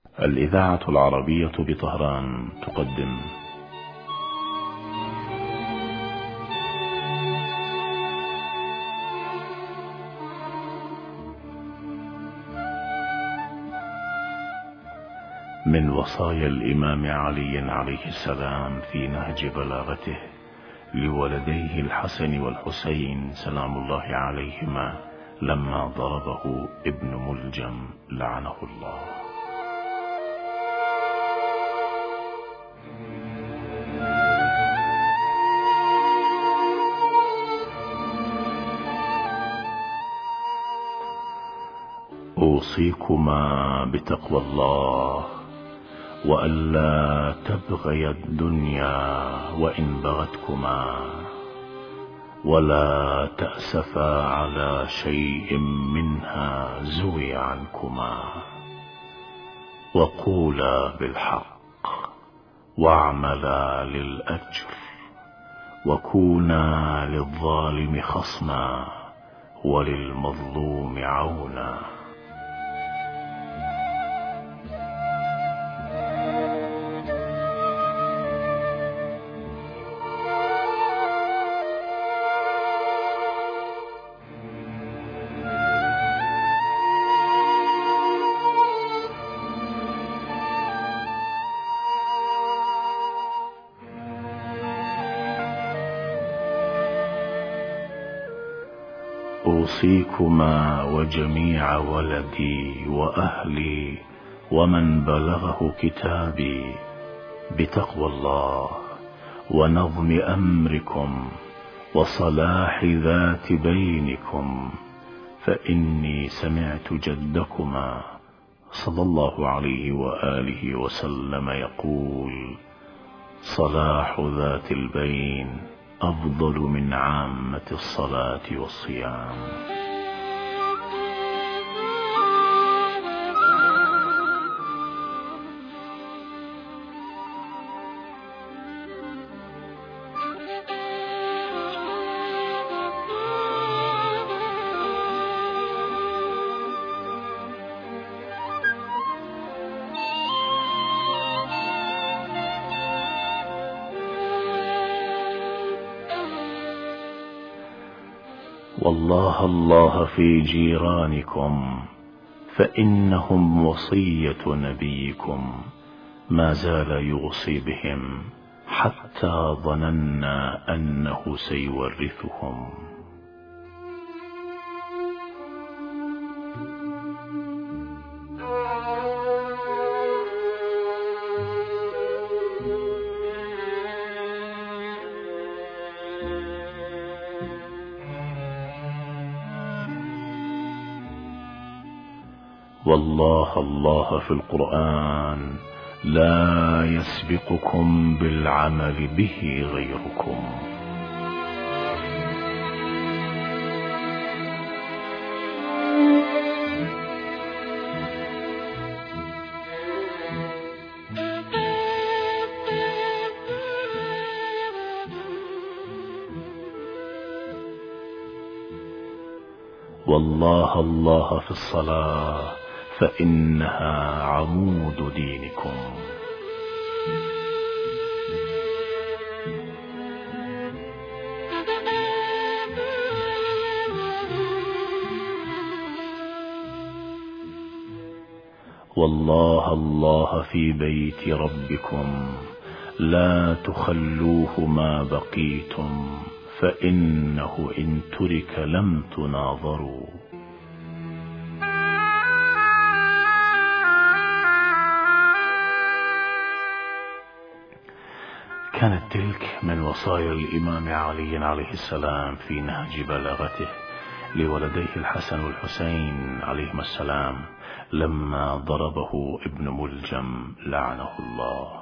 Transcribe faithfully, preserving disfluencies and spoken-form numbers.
الإذاعة العربية بطهران تقدم من وصايا الإمام علي عليه السلام في نهج بلاغته لولديه الحسن والحسين سلام الله عليهما لما ضربه ابن ملجم لعنه الله. أوصيكما بتقوى الله وألا تبغي الدنيا وإن بغتكما، ولا تأسفا على شيء منها زوي عنكما، وقولا بالحق واعملا للأجر، وكونا للظالم خصما وللمظلوم عونا. أوصيكما وجميع ولدي وأهلي ومن بلغه كتابي بتقوى الله ونظم أمركم وصلاح ذات بينكم، فإني سمعت جدكما صلى الله عليه وآله وسلم يقول: صلاح ذات البين أفضل من عامة الصلاة والصيام. والله الله في جيرانكم فإنهم وصية نبيكم، ما زال يوصي بهم حتى ظننا أنه سيورثهم. والله الله في القرآن لا يسبقكم بالعمل به غيركم. والله الله في الصلاة فإنها عمود دينكم. والله الله في بيت ربكم لا تخلوه ما بقيتم، فإنه إن ترك لم تناظروا. كانت تلك من وصايا الإمام علي عليه السلام في نهج بلاغته لولديه الحسن والحسين عليهما السلام لما ضربه ابن ملجم لعنه الله.